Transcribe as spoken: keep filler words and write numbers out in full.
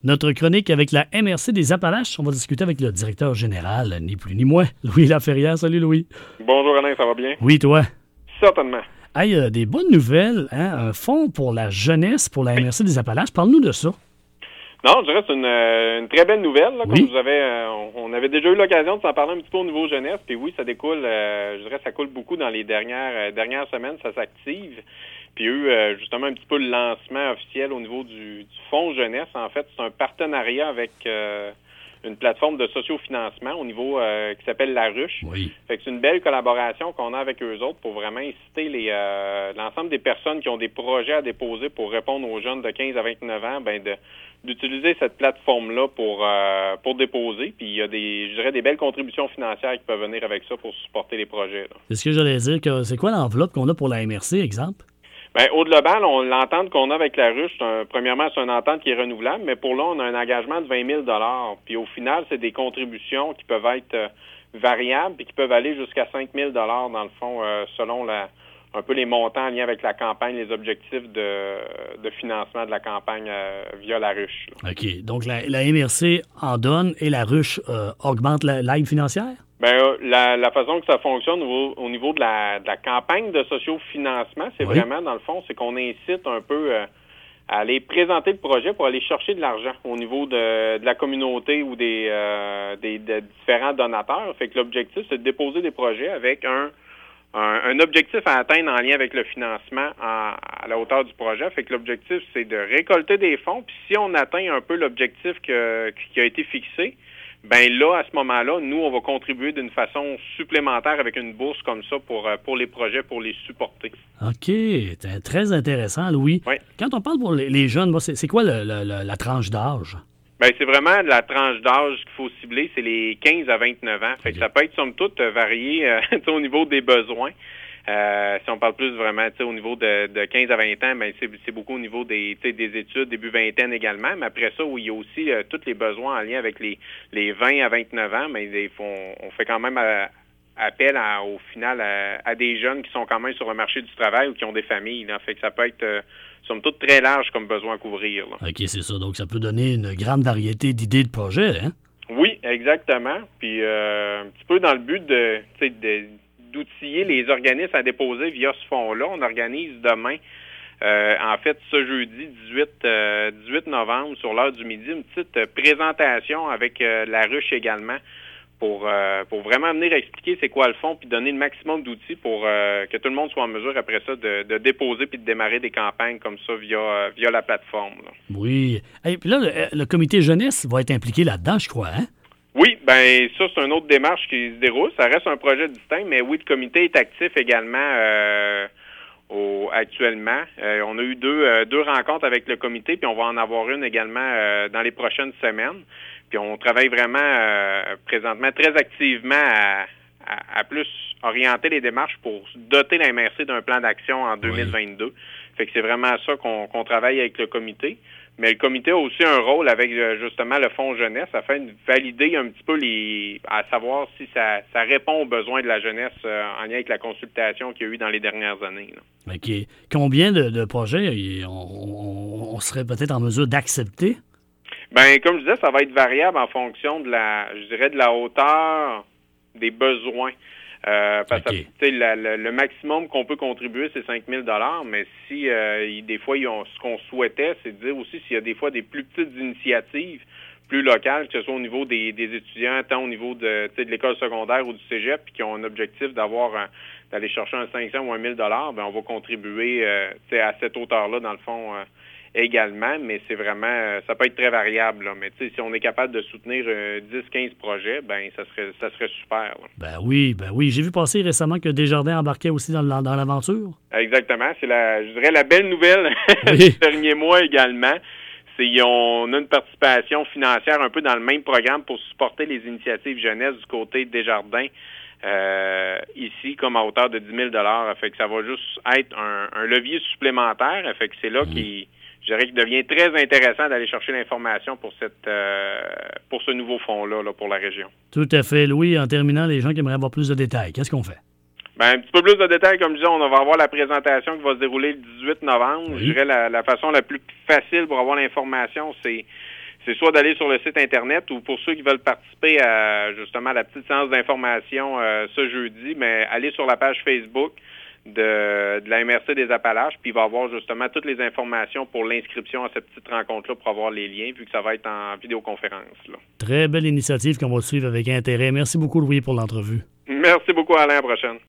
Notre chronique avec la M R C des Appalaches. On va discuter avec le directeur général, ni plus ni moins, Louis Laferrière. Salut, Louis. Bonjour, Alain, ça va bien? Oui, toi? Certainement. Hey, euh, des bonnes nouvelles, hein? Un fonds pour la jeunesse pour la M R C des Appalaches. Parle-nous de ça. Non, je dirais que c'est une, euh, une très belle nouvelle. Là, oui. Comme vous avez, euh, on avait déjà eu l'occasion de s'en parler un petit peu au niveau jeunesse. Puis oui, ça découle, euh, je dirais, ça coule beaucoup dans les dernières euh, dernières semaines, ça s'active. Puis il y a eu euh, justement un petit peu le lancement officiel au niveau du, du fonds jeunesse. En fait, c'est un partenariat avec euh, une plateforme de sociofinancement au niveau euh, qui s'appelle La Ruche. Oui. Fait que c'est une belle collaboration qu'on a avec eux autres pour vraiment inciter les euh, l'ensemble des personnes qui ont des projets à déposer pour répondre aux jeunes de quinze à vingt-neuf ans, ben de d'utiliser cette plateforme-là pour euh, pour déposer. Puis il y a des, je dirais, des belles contributions financières qui peuvent venir avec ça pour supporter les projets. Là. C'est ce que j'allais dire. Que c'est quoi l'enveloppe qu'on a pour la M R C, exemple? Bien, au global, on l'entente qu'on a avec la ruche, c'est un, premièrement, c'est une entente qui est renouvelable, mais pour là, on a un engagement de vingt mille dollars. Puis au final, c'est des contributions qui peuvent être euh, variables et qui peuvent aller jusqu'à cinq mille dollars dans le fond, euh, selon la un peu les montants en lien avec la campagne, les objectifs de, de financement de la campagne euh, via la ruche. Là. OK. Donc, la, la M R C en donne et la ruche euh, augmente la- l'aide financière? Ben, euh, la, la façon que ça fonctionne au niveau, au niveau de, la, de la campagne de sociofinancement, c'est oui. vraiment, dans le fond, c'est qu'on incite un peu euh, à aller présenter le projet pour aller chercher de l'argent au niveau de, de la communauté ou des, euh, des de différents donateurs. Fait que l'objectif, c'est de déposer des projets avec un Un, un objectif à atteindre en lien avec le financement à, à la hauteur du projet. Fait que l'objectif, c'est de récolter des fonds. Puis si on atteint un peu l'objectif que, qui a été fixé, ben là, à ce moment-là, nous, on va contribuer d'une façon supplémentaire avec une bourse comme ça pour, pour les projets, pour les supporter. OK. C'est très intéressant, Louis. Oui. Quand on parle pour les, les jeunes, moi, c'est, c'est quoi le, le, le, la tranche d'âge? Ben c'est vraiment la tranche d'âge qu'il faut cibler, c'est les quinze à vingt-neuf ans. Fait que ça peut être somme toute varié euh, au niveau des besoins. Euh, si on parle plus vraiment au niveau de, de quinze à vingt ans, ben c'est, c'est beaucoup au niveau des, des études, début vingtaine également. Mais après ça, où il y a aussi euh, tous les besoins en lien avec les, les vingt à vingt-neuf ans, mais il faut, on fait quand même euh, appel à, au final à, à des jeunes qui sont quand même sur le marché du travail ou qui ont des familles. Là. Fait que ça peut être euh, somme toute très large comme besoin à couvrir. Là. OK, c'est ça. Donc, ça peut donner une grande variété d'idées de projets, hein? Oui, exactement. Puis euh, un petit peu dans le but de, de d'outiller les organismes à déposer via ce fonds-là. On organise demain, euh, en fait, ce jeudi dix-huit novembre, sur l'heure du midi, une petite présentation avec euh, la ruche également pour euh, pour vraiment venir expliquer c'est quoi le fonds puis donner le maximum d'outils pour euh, que tout le monde soit en mesure après ça de, de déposer puis de démarrer des campagnes comme ça via euh, via la plateforme. Là. Oui. Et puis là, le, le comité jeunesse va être impliqué là-dedans, je crois, hein? Oui, ben ça, c'est une autre démarche qui se déroule. Ça reste un projet distinct, mais oui, le comité est actif également euh, au, actuellement. Euh, on a eu deux, euh, deux rencontres avec le comité, puis on va en avoir une également euh, dans les prochaines semaines. Puis on travaille vraiment euh, présentement très activement à, à, à plus orienter les démarches pour doter la M R C d'un plan d'action en deux mille vingt-deux. Oui. Fait que c'est vraiment ça qu'on, qu'on travaille avec le comité. Mais le comité a aussi un rôle avec justement le fonds jeunesse afin de valider un petit peu les, à savoir si ça, ça répond aux besoins de la jeunesse euh, en lien avec la consultation qu'il y a eu dans les dernières années. Là. OK. Combien de, de projets on, on, on serait peut-être en mesure d'accepter? Ben, comme je disais, ça va être variable en fonction de la, je dirais, de la hauteur des besoins. Euh, parce okay. que la, la, le maximum qu'on peut contribuer, c'est cinq mille dollars, mais si euh, il, des fois, ils ont, ce qu'on souhaitait, c'est de dire aussi s'il y a des fois des plus petites initiatives, plus locales, que ce soit au niveau des, des étudiants, tant au niveau de, de l'école secondaire ou du cégep, puis qui ont un objectif d'avoir un, d'aller chercher un cinq cents ou un mille dollars, ben on va contribuer euh, à cette hauteur-là, dans le fond, euh, également, mais c'est vraiment, euh, ça peut être très variable, là. Mais tu sais, si on est capable de soutenir euh, dix à quinze projets, ben ça serait ça serait super. Là. Ben oui, ben oui. J'ai vu passer récemment que Desjardins embarquait aussi dans, dans l'aventure. Exactement. C'est la, je dirais, la belle nouvelle oui. du dernier mois également. C'est on a une participation financière un peu dans le même programme pour supporter les initiatives jeunesse du côté de Desjardins. Euh, ici, comme à hauteur de dix mille dollars. Fait que ça va juste être un, un levier supplémentaire. Fait que c'est là mmh. qu'il je dirais qu'il devient très intéressant d'aller chercher l'information pour cette euh, pour ce nouveau fonds-là là, pour la région. Tout à fait. Louis, en terminant, les gens qui aimeraient avoir plus de détails, qu'est-ce qu'on fait? Ben, un petit peu plus de détails, comme je disais, on va avoir la présentation qui va se dérouler le dix-huit novembre. Oui. Je dirais la, la façon la plus facile pour avoir l'information, c'est c'est soit d'aller sur le site Internet ou pour ceux qui veulent participer à justement à la petite séance d'information euh, ce jeudi, mais aller sur la page Facebook de, de la M R C des Appalaches, puis il va y avoir justement toutes les informations pour l'inscription à cette petite rencontre-là pour avoir les liens, vu que ça va être en vidéoconférence. Là. Très belle initiative qu'on va suivre avec intérêt. Merci beaucoup, Louis, pour l'entrevue. Merci beaucoup, Alain. À la prochaine.